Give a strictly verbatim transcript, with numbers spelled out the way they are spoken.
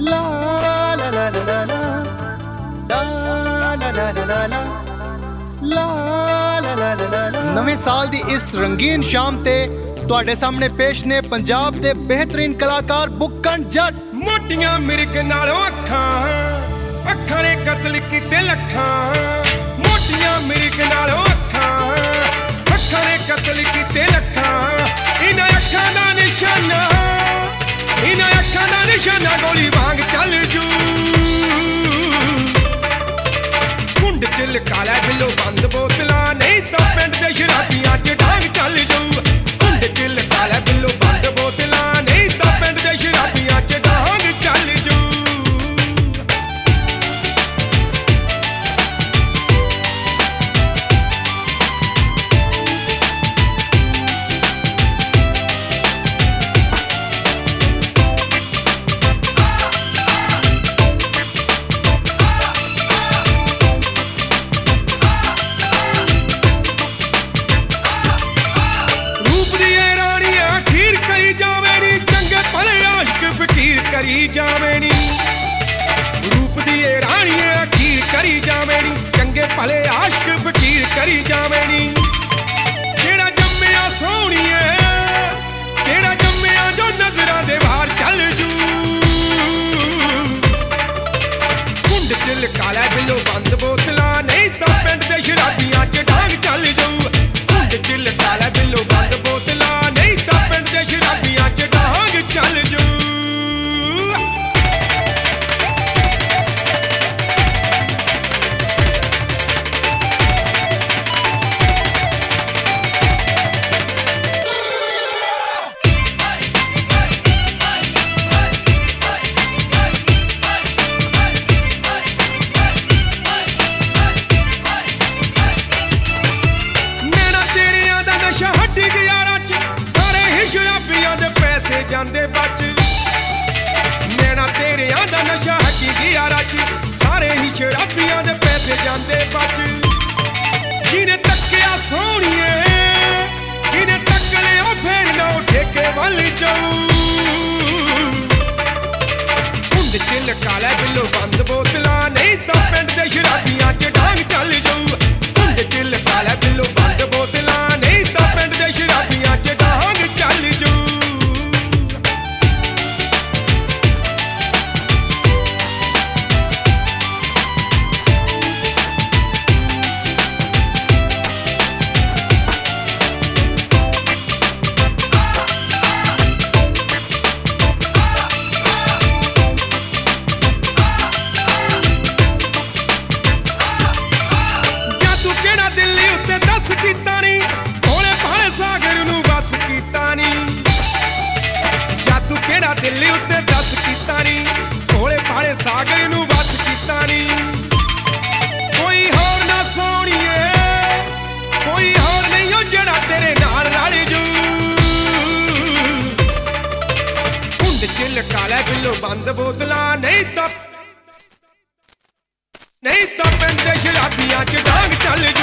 ਲਾ ਲਾ ਲਾ ਲਾ ਲਾ ਲਾ ਲਾ ਲਾ ਲਾ ਲਾ ਲਾ ਲਾ ਲਾ ਲਾ ਲਾ ਲਾ। ਨਵੇਂ ਸਾਲ ਦੀ ਇਸ ਰੰਗੀਨ ਸ਼ਾਮ ਤੇ ਤੁਹਾਡੇ ਸਾਹਮਣੇ ਪੇਸ਼ ਨੇ ਪੰਜਾਬ ਦੇ ਬਿਹਤਰੀਨ ਕਲਾਕਾਰ ਬੁੱਕਣ ਜੱਟ। ਮੋਟੀਆਂ ਮਿਰਗ ਨਾਲੋਂ ਅੱਖਾਂ, ਅੱਖਾਂ ਨੇ ਕਤਲ ਕੀਤੇ ਲੱਖਾਂ। ਮੋਟੀਆਂ ਮਿਰਗ ਨਾਲੋਂ ਅੱਖਾਂ, ਅੱਖਾਂ ਨੇ ਕਤਲ ਕੀਤੇ ਲੱਖਾਂ। ਇਹਨਾਂ ਅੱਖਾਂ ਦਾ ਨਿਸ਼ਾਨਾ, ਇਹਨਾਂ ਅੱਖਾਂ ਦਾ ਨਿਸ਼ਾਨਾ ਗੋਲੀ ਵਾਂਗ ਚੱਲ ਜੂ। ਕੁੰਡ ਚ ਲਕਾ ਲੈ ਬਿੱਲੋ ਬੰਦ ਬੋਤਲਾਂ, ਨਹੀਂ ਤਾਂ ਪਿੰਡ ਦੇ ਸ਼ਰਾਬੀਆਂ ਚ ਡਾਂਗ ਚੱਲ ਜੂ। ਕੁੰਡ ਚ ਲਕਾ ਲੈ ਬਿੱਲੋ ਬੰਦ ਬੋਤਲਾਂ, ਨਹੀਂ ਤਾਂ ਪਿੰਡ ਦੇ ਸ਼ਰਾਬੀਆਂ ਚ ਡਾਂਗ ਚੱਲ ਜੂ। ਕਰੀ ਜਾਵੇਂ ਨੀ ਰੂਪ ਦੀ ਏ ਰਾਣੀਏ ਅਖੀਰ ਕਰੀ ਜਾਵੇਂ ਨੀ। ਚੰਗੇ ਭਲੇ ਆਸ਼ਕ ਫਕੀਰ ਕਰੀ ਜਾਵੇਂ ਨੀ। ਜਿਹੜਾ ਜੰਮਿਆ ਸੋਹਣੀਏ, ਜਿਹੜਾ ਜੰਮਿਆ ਜੋ ਨਜ਼ਰਾਂ ਦੇ ਬਾਹਰ ਚੱਲ ਜੂ। ਕੁੰਡ ਚ ਲਕਾ ਲੈ ਬਿੱਲੋ ਬੰਦ ਬੋਤਲਾਂ, ਨਹੀਂ ਤਾਂ ਪਿੰਡ ਦੇ ਸ਼ਰਾਬੀਆਂ ਚ ਡਾਂਗ ਚੱਲ ਜੂ। ਕੁੰਡ ਚ ਲਕਾ ਲੈ ਬਿੱਲੋ ਬੰਦ ਬੋਤਲਾਂ, ਨਹੀਂ ਤਾਂ ਪਿੰਡ ਦੇ ਸ਼ਰਾਬੀਆਂ ਚ ਡਾਂਗ ਚੱਲ ਜੂ। ਜਾਂਦੇ ਬਚ ਨੈਣਾ ਤੇਰਿਆਂ ਦਾ ਨਸ਼ਾ ਹੱਟੀ ਗਿਆ ਰਚ। ਸਾਰੇ ਹੀ ਸ਼ਰਾਬੀਆਂ ਦੇ ਪੈਸੇ ਜਾਂਦੇ ਬਚ। ਜਿਹਨੇ ਤੱਕਿਆ ਸੋਹਣੀਏ, ਜਿਹਨੇ ਤੱਕ ਲਿਆ ਫੇਰ ਨਾ ਠੇਕੇ ਵੱਲ ਜਾਊ। ਕੁੰਡ ਚ ਲਕਾ ਲੈ ਬਿੱਲੋ ਬੰਦ ਬੋਤਲਾਂ, ਨਹੀਂ ਤਾਂ ਪਿੰਡ ਦੇ ਸ਼ਰਾਬੀਆਂ ਚ ਡਾਂਗ ਚੱਲ ਜਾਊ। ਕੁੰਡ ਚ ਲਕਾ ਲੈ ਬਿੱਲੋ ਬੰਦ ਬੋਤਲਾਂ, ਨਹੀਂ ਤਾਂ ਪਿੰਡ ਦੇ ਸ਼ਰਾਬੀਆਂ ਚ ਡਾਂਗ ਚੱਲ ਜਾਊ। ਕੀਤਾ ਨੀ ਭੋਲੇ ਭਾਲੇ ਸਾਗਰ ਨੂੰ ਬਸ ਕੀਤਾ ਨੀ। ਜਾਦੂ ਕਿਹੜਾ ਦਿੱਲੀ ਉੱਤੇ ਦੱਸ ਕੀਤਾ ਨੀ, ਭੋਲੇ ਭਾਲੇ ਸਾਗਰ ਨੂੰ ਬਸ ਕੀਤਾ ਨੀ। ਕੋਈ ਹੋਰ ਨਾ ਸੋਹਣੀਏ, ਕੋਈ ਹੋਰ ਨਹੀਂ ਉਹ ਜਿਹੜਾ ਤੇਰੇ ਨਾਲ ਰਲ ਜੂ। ਕੁੰਡ ਚ ਲਕਾ ਲੈ ਬਿੱਲੋ ਬੰਦ ਬੋਤਲਾਂ, ਨਹੀਂ ਤਾਂ ਨਹੀਂ ਤਾਂ ਪਿੰਡ ਦੇ ਸ਼ਰਾਬੀਆਂ ਚ ਡਾਂਗ ਚੱਲ ਜੂ।